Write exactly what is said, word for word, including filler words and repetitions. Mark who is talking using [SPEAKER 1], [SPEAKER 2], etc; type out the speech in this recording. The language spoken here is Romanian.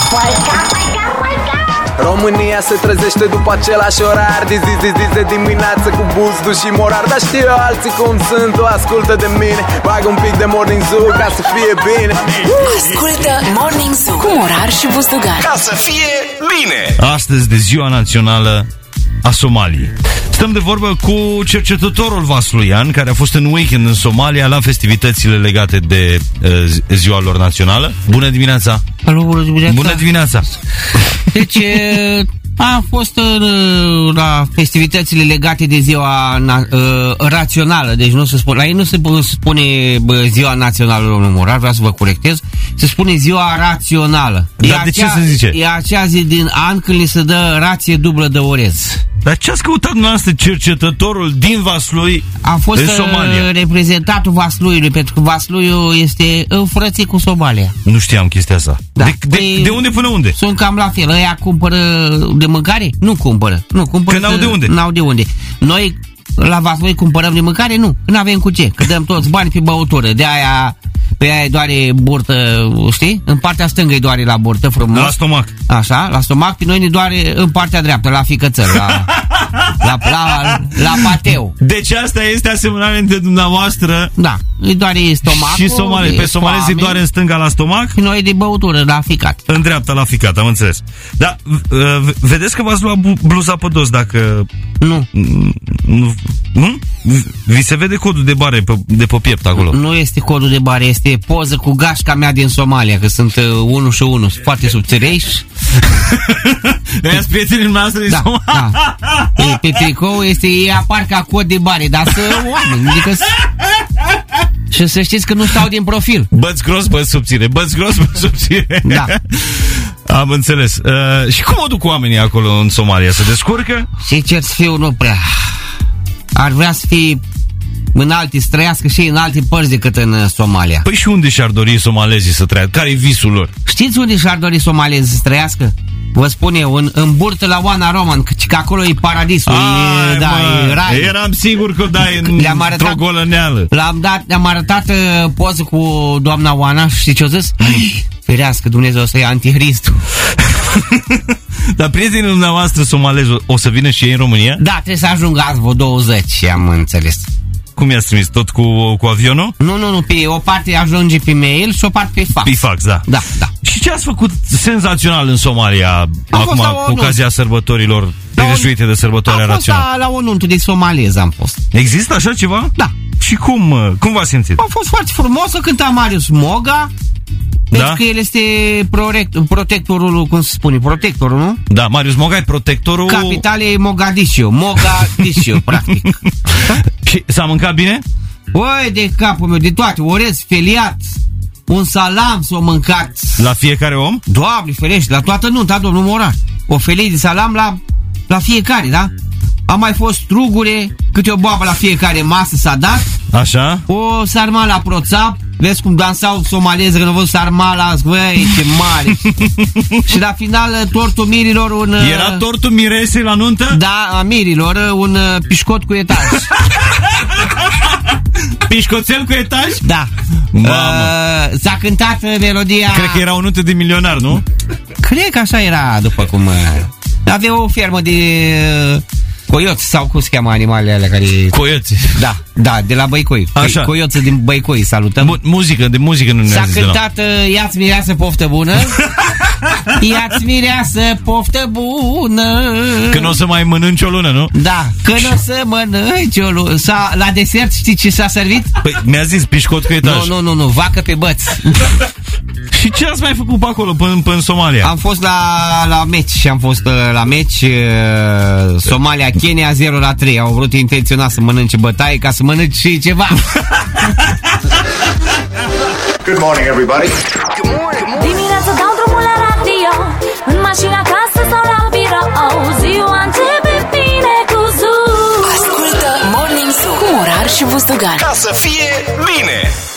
[SPEAKER 1] România se trezește după același orar, de zi, zi, zi, de dimineață cu buzdu și morar. Dar știu alții cum sunt, o ascultă de mine. Bag un pic de Morning Zoo ca să fie bine.
[SPEAKER 2] Ascultă Morning Zoo cu Morar și Buzdugan,
[SPEAKER 3] ca să fie bine.
[SPEAKER 4] Astăzi de Ziua Națională a Somaliei. Stăm de vorbă cu cercetătorul Vasluian, care a fost în weekend în Somalia la festivitățile legate de uh, ziua lor națională. Bună dimineața!
[SPEAKER 5] Alo, bună dimineața!
[SPEAKER 4] Bună dimineața!
[SPEAKER 5] Deci a fost la festivitățile legate de ziua na, uh, rațională, deci nu se spune, la ei nu se spune bă, ziua națională, domnul Morar, vreau să vă corectez, se spune ziua rațională.
[SPEAKER 4] Dar de acea, ce se zice?
[SPEAKER 5] E acea zi din an când li se dă rație dublă de orez.
[SPEAKER 4] Dar ce ați căutat dumneavoastră, cercetătorul din Vaslui
[SPEAKER 5] a fost
[SPEAKER 4] în Somalia?
[SPEAKER 5] Reprezentantul Vasluiului, pentru că Vasluiul este înfrățit cu Somalia.
[SPEAKER 4] Nu știam chestia asta.
[SPEAKER 5] Da.
[SPEAKER 4] De, de,
[SPEAKER 5] păi,
[SPEAKER 4] de unde până unde?
[SPEAKER 5] Sunt cam la fel. Ăia cumpără de mâncare? Nu cumpără. Nu cumpără.
[SPEAKER 4] Că n-au de unde?
[SPEAKER 5] N-au de unde. Noi la Vaslui cumpărăm de mâncare? Nu. Nu avem cu ce. Că dăm toți bani pe băutură. De aia pe aia doare burtă, știi? În partea stângă îi doare la burtă frumos.
[SPEAKER 4] La stomac.
[SPEAKER 5] Așa, la stomac. Pe noi ne doare în partea dreaptă, la ficățăr, la, la, la, la pateu.
[SPEAKER 4] Deci asta este asemănare între dumneavoastră.
[SPEAKER 5] Da, îi doare stomacul.
[SPEAKER 4] Și somale. Pe somalezi îi doare în stânga la stomac.
[SPEAKER 5] Și noi de băutură, la ficat.
[SPEAKER 4] În dreapta la ficat, am înțeles. Dar vedeți că v-ați luat bluza pe dos dacă...
[SPEAKER 5] Nu.
[SPEAKER 4] Nu? Nu? Vi se vede codul de bare pe, de pe piept acolo.
[SPEAKER 5] Nu este codul de bare, este poză cu gașca mea din Somalia, că sunt unu și unu, foarte subțireși.
[SPEAKER 4] Ăia-s prietenii noastre din
[SPEAKER 5] da,
[SPEAKER 4] Somalia.
[SPEAKER 5] Da. Ei, pe tricou este, ei apar ca cod de bare, dar sunt oameni, adică și să știți că nu stau din profil.
[SPEAKER 4] Băți gros, băți subțire, băți gros, băți subțire.
[SPEAKER 5] Da.
[SPEAKER 4] Am înțeles. Uh, și cum o duc oamenii acolo în Somalia? Se descurcă?
[SPEAKER 5] Sincer să fiu, nu prea. Ar vrea să fie în alte, să trăiască și în alte părți decât în Somalia.
[SPEAKER 4] Păi și unde și-ar dori somalezii să trăiască? Care-i visul lor?
[SPEAKER 5] Știți unde și-ar dori somalezii să trăiască? Vă spun eu, în, în burtă la Oana Roman, că, că acolo e paradisul.
[SPEAKER 4] Ai,
[SPEAKER 5] e, da,
[SPEAKER 4] mă,
[SPEAKER 5] e rai.
[SPEAKER 4] Eram sigur că dai
[SPEAKER 5] le-am
[SPEAKER 4] într-o golăneală.
[SPEAKER 5] Le-am dat, le-am arătat uh, poză cu doamna Oana și știi ce-o zis? Ferească Dumnezeu să ia anticristul.
[SPEAKER 4] Dar prietenii dumneavoastră somalezi o să vină și ei în România?
[SPEAKER 5] Da, trebuie să ajungă azi vreo douăzeci, am înțeles.
[SPEAKER 4] Cum i-ați trimis? Tot cu, cu avionul?
[SPEAKER 5] Nu, nu, nu, pe o parte ajunge pe mail și o parte pe fax.
[SPEAKER 4] Pe fax, da.
[SPEAKER 5] Da, da.
[SPEAKER 4] Și ce ați făcut senzațional în Somalia
[SPEAKER 5] Am
[SPEAKER 4] acum, cu ocazia sărbătorilor, pregășuite de sărbătoarea rațională?
[SPEAKER 5] Am fost la, la o nuntă de somalez, am fost.
[SPEAKER 4] Există așa ceva?
[SPEAKER 5] Da.
[SPEAKER 4] Și cum, cum v-ați simțit?
[SPEAKER 5] A fost foarte frumos, o cânta Marius Moga. Deci da? Că el este protectorul, cum se spune, protectorul, nu?
[SPEAKER 4] Da, Marius Moga e protectorul...
[SPEAKER 5] Capitalei Mogadiscio, Mogadiscio, practic.
[SPEAKER 4] Și s-a mâncat bine?
[SPEAKER 5] Oi, de capul meu, de toate, orez, feliat, un salam s-o mâncat.
[SPEAKER 4] La fiecare om?
[SPEAKER 5] Doamne, ferește, la toată nunta, domnul Morar. O felie de salam la, la fiecare, da? A mai fost strugure, câte o boabă la fiecare masă s-a dat.
[SPEAKER 4] Așa?
[SPEAKER 5] O sarma la proțap. Vezi cum dansau somalezi, că nu văd sarmala, băi, ce mare. Și la final, tortul mirilor, un...
[SPEAKER 4] Era tortul miresei la nuntă?
[SPEAKER 5] Da, a mirilor, un pișcot cu etaj.
[SPEAKER 4] Pișcoțel cu etaj?
[SPEAKER 5] Da.
[SPEAKER 4] Mamă.
[SPEAKER 5] Uh, s-a cântat melodia...
[SPEAKER 4] Cred că era o nuntă de milionar, nu?
[SPEAKER 5] Cred că așa era, după cum... Avea o fermă de... coioți sau cum se cheamă animalele alea care...
[SPEAKER 4] Coioți.
[SPEAKER 5] Da, da, de la Băicoi.
[SPEAKER 4] Așa.
[SPEAKER 5] Coioții din Băicoi, salutăm.
[SPEAKER 4] M- muzică, de muzică nu ne-a
[SPEAKER 5] zis. S-a cântat uh, Ia-ți mireasă, poftă bună. Ia-ți mireasă, poftă bună.
[SPEAKER 4] Că nu o să mai mănânci o lună, nu?
[SPEAKER 5] Da, că nu o să mănânci o lună. S-a, la desert știi ce s-a servit?
[SPEAKER 4] Păi mi-a zis pișcot cu etaj.
[SPEAKER 5] Nu, nu, nu, nu, vacă pe băț.
[SPEAKER 4] Și ce ați mai făcut pe acolo, până, până în Somalia?
[SPEAKER 5] Am fost la, la meci și am fost uh, la meci uh, Somalia-Kenya zero la trei. Au vrut intenționat să mănânce bătaie ca să mănânci și ceva.
[SPEAKER 3] Good morning, everybody.
[SPEAKER 2] Good morning. Dimineața dau drumul la radio, în mașina, acasă sau la birou. Ziua începe bine cu Zoo. Ascultă Morning Zoo cu Morar și Buzdugan,
[SPEAKER 3] ca să fie bine.